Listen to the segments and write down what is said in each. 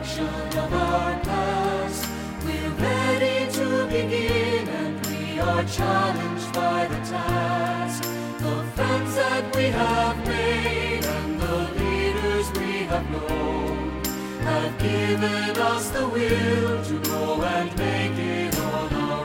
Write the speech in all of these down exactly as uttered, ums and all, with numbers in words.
reflection of our past. We're ready to begin, and we are challenged by the task. The friends that we have made and the leaders we have known have given us the will to go and make it on our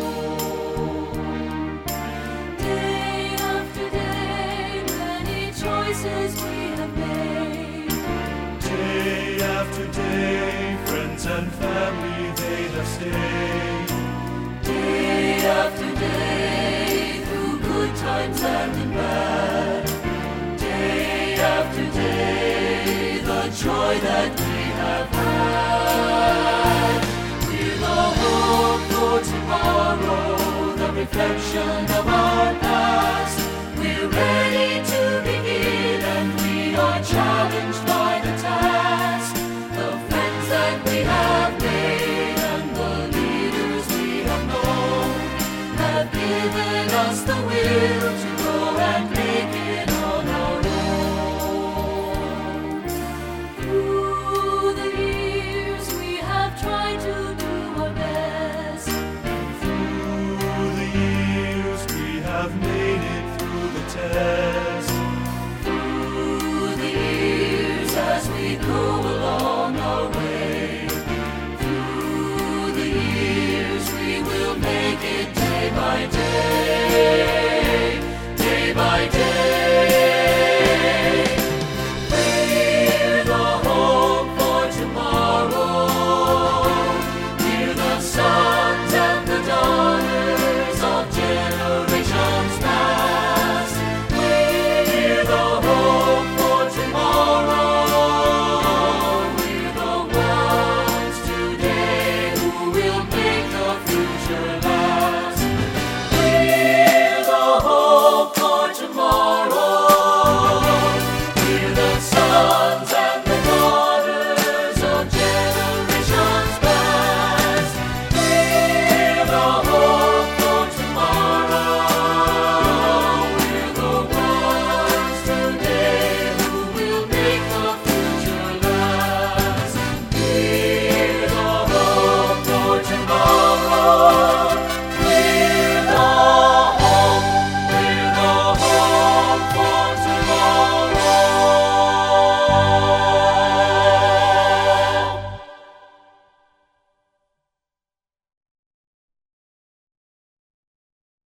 own. Day after day, many choices we have made. Day after day, friends and family they have stayed. Day after day, through good times and in bad. Day after day, the joy that we have had. We're the hope for tomorrow, the reflection of our past. We're ready to begin, and we are challenged by the task. The friends that we have made and the leaders we have known have given us the will